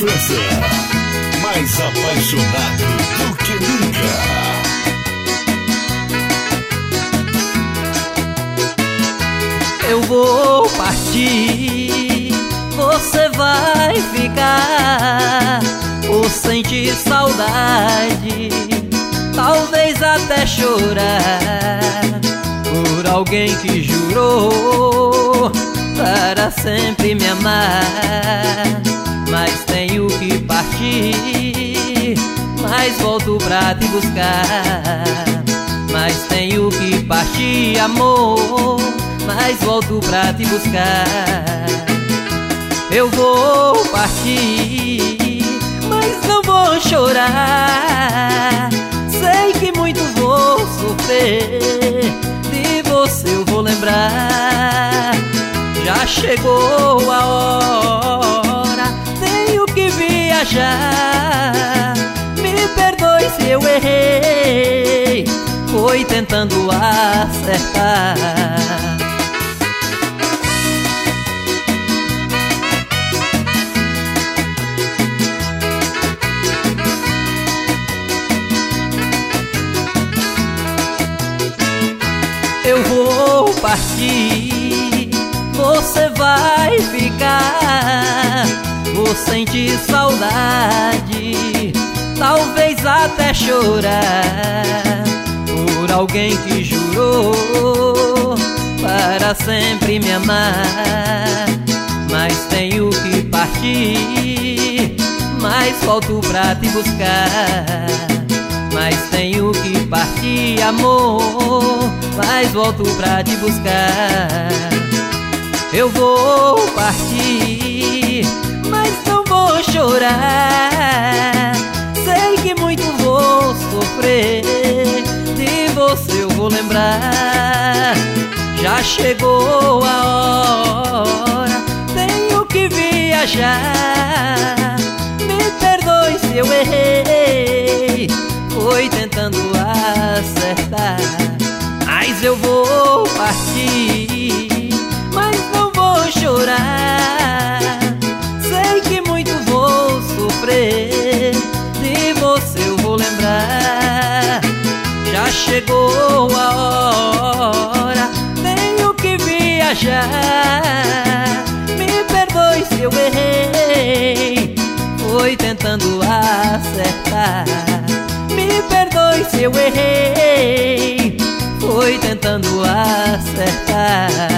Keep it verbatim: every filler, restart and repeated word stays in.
Segurança, mais apaixonado do que nunca. Eu vou partir, você vai ficar, ou sentir saudade, talvez até chorar, por alguém que jurou para sempre me amar. Mas tenho que partir, mas volto pra te buscar. Mas tenho que partir, amor, mas volto pra te buscar. Eu vou partir, mas não vou chorar. Sei que muito vou sofrer, de você eu vou lembrar. Já chegou a hora, tenho que viajar. Me perdoe se eu errei, foi tentando acertar. Eu vou partir, você vai ficar, vou sentir saudade, talvez até chorar, por alguém que jurou para sempre me amar. Mas tenho que partir, mas volto pra te buscar. Mas tenho que partir, amor, mas volto pra te buscar. Eu vou partir, mas não vou chorar. Sei que muito vou sofrer, de você eu vou lembrar. Já chegou a hora, tenho que viajar. Me perdoe se eu errei, foi tentando acertar. Mas eu vou partir, mas não vou chorar. Sei que muito vou sofrer, de você eu vou lembrar. Já chegou a hora, tenho que viajar. Me perdoe se eu errei, foi tentando acertar. Me perdoe se eu errei, foi tentando acertar.